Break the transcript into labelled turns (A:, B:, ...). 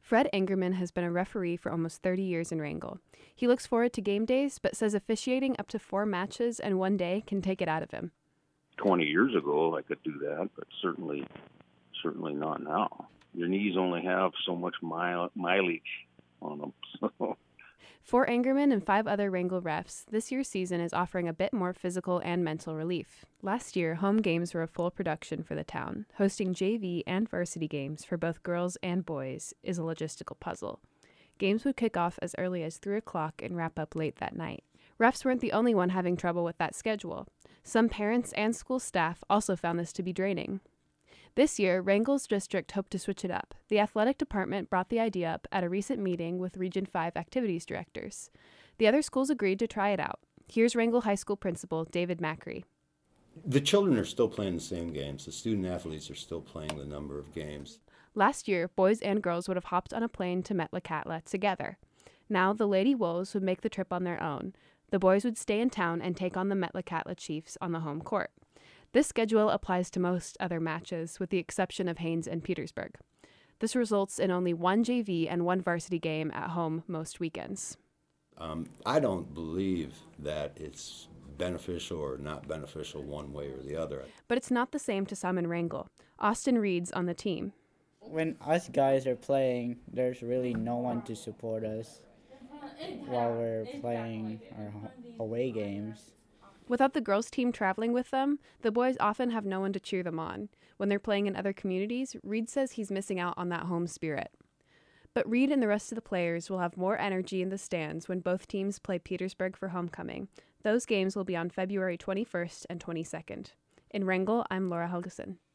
A: Fred Angerman has been a referee for almost 30 years in Wrangell. He looks forward to game days, but says officiating up to 4 matches in one day can take it out of him.
B: 20 years ago, I could do that, but certainly not now. Your knees only have so much mileage on them. So.
A: For Angerman and 5 other Wrangell refs, this year's season is offering a bit more physical and mental relief. Last year, home games were a full production for the town. Hosting JV and varsity games for both girls and boys is a logistical puzzle. Games would kick off as early as 3 o'clock and wrap up late that night. Refs weren't the only one having trouble with that schedule. Some parents and school staff also found this to be draining. This year, Wrangell's district hoped to switch it up. The athletic department brought the idea up at a recent meeting with Region 5 activities directors. The other schools agreed to try it out. Here's Wrangell High School principal David Macri.
C: The children are still playing the same games. The student athletes are still playing the number of games.
A: Last year, boys and girls would have hopped on a plane to Metlakatla together. Now, the Lady Wolves would make the trip on their own. The boys would stay in town and take on the Metlakatla Chiefs on the home court. This schedule applies to most other matches, with the exception of Haines and Petersburg. This results in only 1 JV and 1 varsity game at home most weekends.
C: I don't believe that it's beneficial or not beneficial one way or the other.
A: But it's not the same to some in Wrangell. Austin Reed's on the team.
D: When us guys are playing, there's really no one to support us while we're playing our away games.
A: Without the girls' team traveling with them, the boys often have no one to cheer them on. When they're playing in other communities, Reed says he's missing out on that home spirit. But Reed and the rest of the players will have more energy in the stands when both teams play Petersburg for homecoming. Those games will be on February 21st and 22nd. In Wrangell, I'm Laura Helgeson.